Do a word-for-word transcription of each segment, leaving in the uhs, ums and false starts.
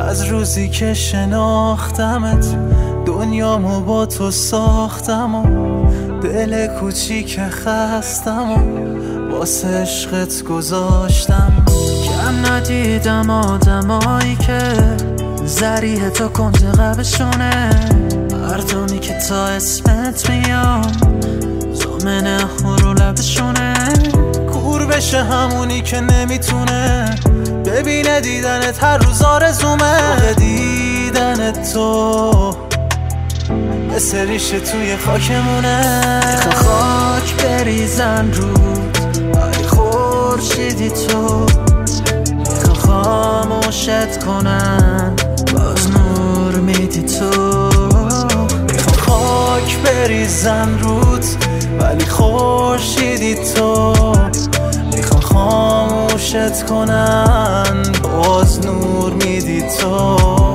از روزی که شناختمت دنیامو با تو ساختم و دل کوچیک خستم و واسه عشقت گذاشتم. کم ندیدم آدمایی که ذریح تو کنده قبشونه، مردمی که تا اسمت میام زامنه رو لبشونه. کور بشه همونی که نمیتونه ببینه دیدنت هر روز آرزومه. دیدنت تو مثل ریشه توی خاکمونه. میخوام خاک بریزن رود ای خورشیدی تو، میخوام خاموشت کنن باز نور میدی تو. میخوام خاک بریزن رود ولی خورشیدی تو، میخوام خاموشت کنن باز نور میدی تو.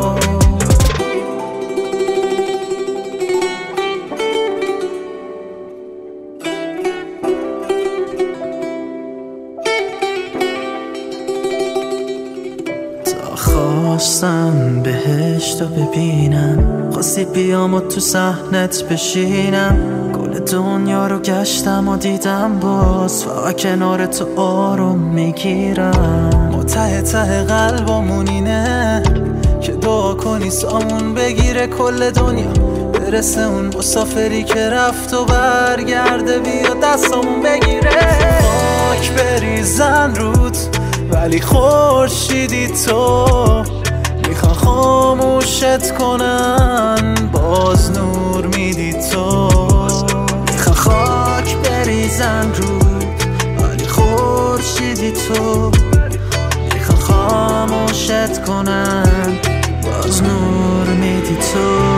خواستم بهشت رو ببینم، خواستی بیام و تو صحنت بشینم. کل دنیا رو گشتم و دیدم باز فقط کنار تو آروم میگیرم. ما ته ته قلبمون اینه که دعا کنی سامون بگیره کل دنیا، برسه اون مسافری که رفت و برگرده بیا دستمون بگیره. خاک بریزن رود ولی خورشیدی تو، میخوان خاموشت کنن باز نور میدی تو. میخوان خاک بریزن رود ولی خورشیدی تو، میخوان خاموشت کنن باز نور میدی تو.